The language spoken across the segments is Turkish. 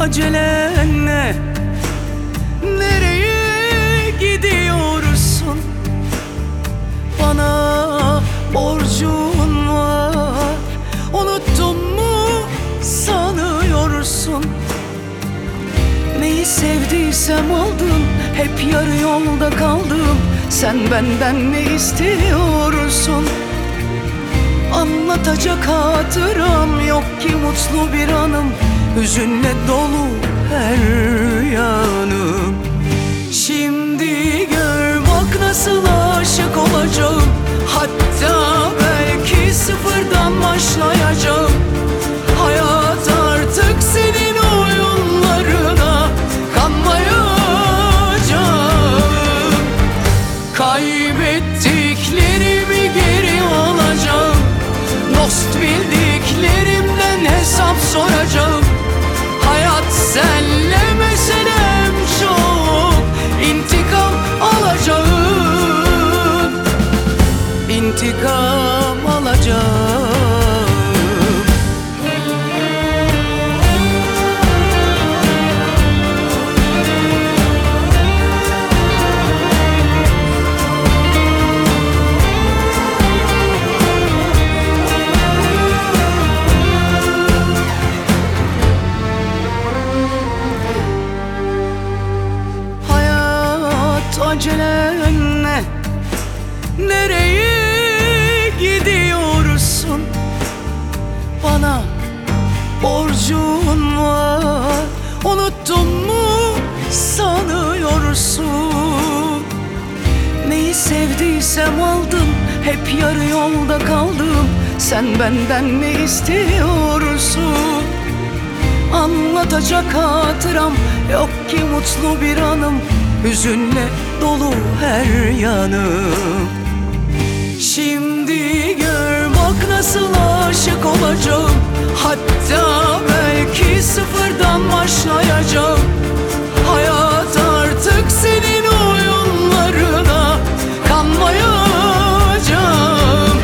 acelen ne? Nereye gidiyorsun? Bana borcun var, unuttun mu sanıyorsun? Neyi sevdiysem aldın, hep yarı yolda kaldım. Sen benden ne istiyorsun? Anlatacak hatıram yok ki mutlu bir anım, hüzünle dolu her yanım. Şimdi gör bak nasıl aşık olacağım, hatta belki sıfırdan başlayacağım. Hayat artık senin oyunlarına kanmayacağım. Kaybettiklerimi geri alacağım, dost bildiklerimden hesap soracağım. Hayat senle meselem çok, intikam alacağım, intikam alacağım. Acelen ne? Nereye gidiyorsun? Bana borcun var, unuttun mu sanıyorsun? Neyi sevdiysem aldım, hep yarı yolda kaldım. Sen benden ne istiyorsun? Anlatacak hatıram yok ki mutlu bir anım, hüzünle dolu her yanım. Şimdi gör bak nasıl aşık olacağım, hatta belki sıfırdan başlayacağım. Hayat artık senin oyunlarına kanmayacağım.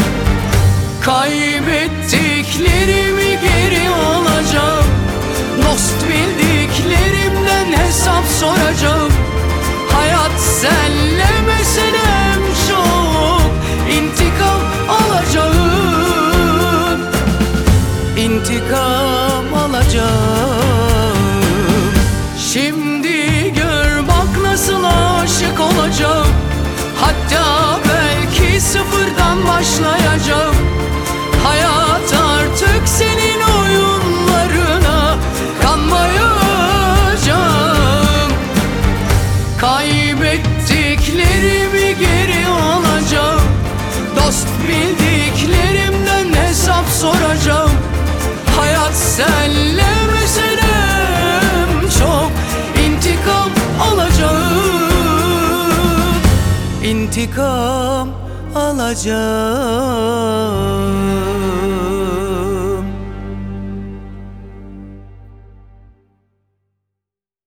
Kaybettiklerimi geri alacağım, dost bildiklerimden hesap soracağım. Hayat senle meselem çok, intikam alacağım, intikam alacağım. Şimdi gör bak nasıl aşık olacağım, hatta belki sıfırdan başlayacağım. Hayat artık senin oyunlarına kanmayacağım. Kaybettiklerimi geri alacağım, dost bildiklerimden hesap soracağım. Hayat senle meselem çok, intikam alacağım, intikam alacağım.